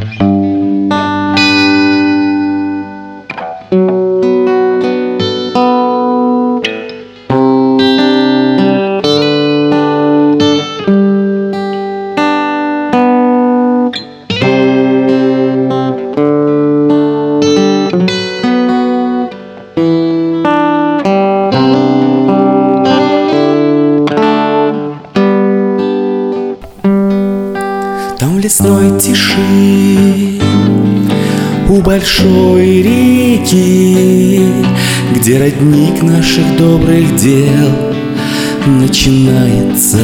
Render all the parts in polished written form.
Там в лесной тиши, у большой реки, где родник наших добрых дел начинается.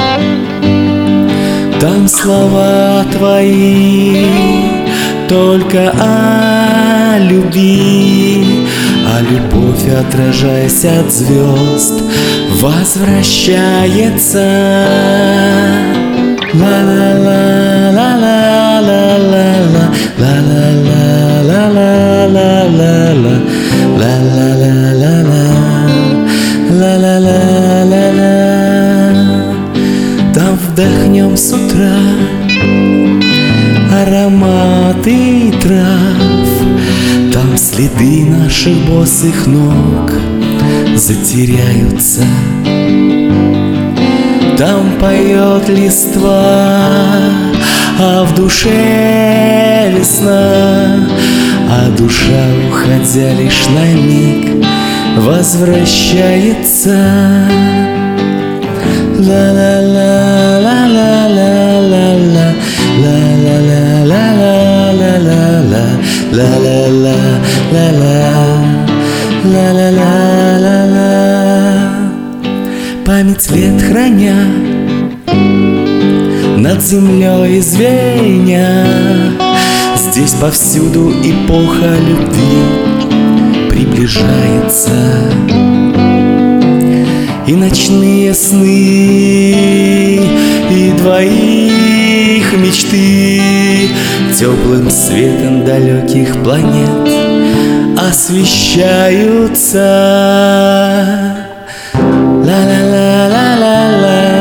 Там слова твои только о любви, а любовь, отражаясь от звезд, возвращается. Ла-ла-ла-ла-ла-ла-ла, ла-ла-ла-ла-ла-ла-ла, ла-ла-ла-ла-ла, ла-ла-ла-ла-ла. Там вдохнем с утра ароматы трав, там следы наших босых ног затеряются. Там поет листва, а в душе весна, а душа, уходя лишь на миг, возвращается. Ла-ла-ла-ла-ла-ла-ла, ла-ла-ла-ла-ла-ла-ла, ла-ла-ла-ла-ла-ла. Память лет храня, над землей звеня, здесь повсюду эпоха любви приближается. И ночные сны, и двоих мечты теплым светом далеких планет освещаются. Ла-ла-ла-ла-ла-ла.